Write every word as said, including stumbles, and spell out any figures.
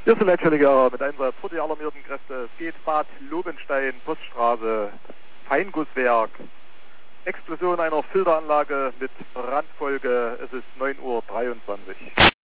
Hier ist der Leitstelle mit Einsatz für die alarmierten Kräfte. Es geht Bad Lobenstein, Poststraße, Feingusswerk. Explosion einer Filteranlage mit Brandfolge. Es ist neun Uhr dreiundzwanzig.